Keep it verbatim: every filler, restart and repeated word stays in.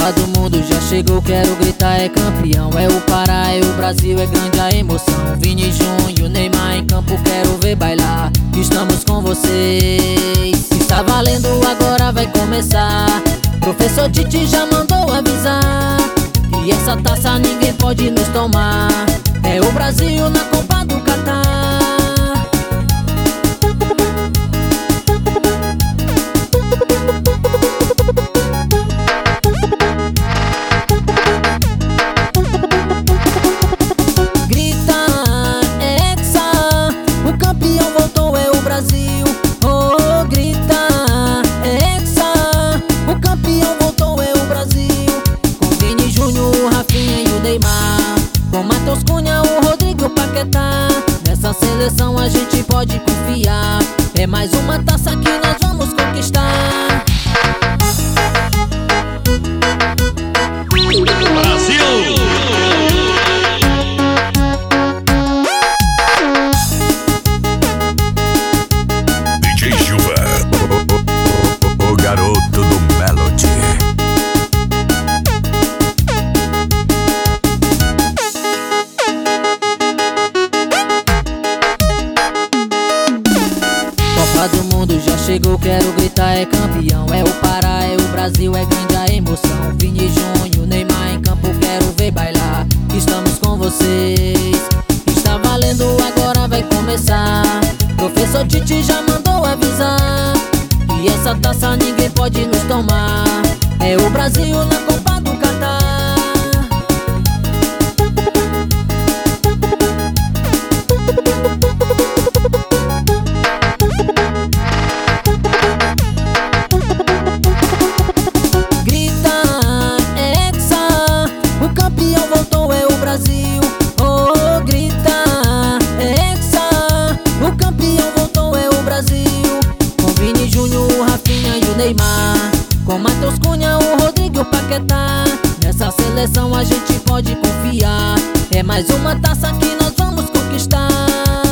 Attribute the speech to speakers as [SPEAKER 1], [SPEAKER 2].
[SPEAKER 1] Copa do Mundo já chegou, quero gritar, é campeão. É o Pará, é o Brasil, é grande a emoção. Vini Júnior, Neymar em campo, quero ver bailar. Estamos com vocês. Está valendo, agora vai começar. Professor Tite já mandou avisar que essa taça ninguém pode nos tomar. É o Brasil na Copa do Catar. Com Matheus Cunha, o Rodrigo, o Paquetá. Nessa seleção a gente pode confiar. É mais uma taça que nós vamos conquistar.
[SPEAKER 2] Brasil! D J Gilva, o, o, o garoto do Melody.
[SPEAKER 1] Copa do Mundo já chegou, quero gritar, é campeão. É o Pará, é o Brasil, é grande a emoção. Vini Júnior, Neymar em campo, quero ver bailar. Estamos com vocês. Está valendo, agora vai começar. Professor Tite já mandou avisar que essa taça ninguém pode nos tomar. É o Brasil na Copa do Catar. Com Matheus Cunha, o Rodrigo e o Paquetá. Nessa seleção a gente pode confiar. É mais uma taça que nós vamos conquistar.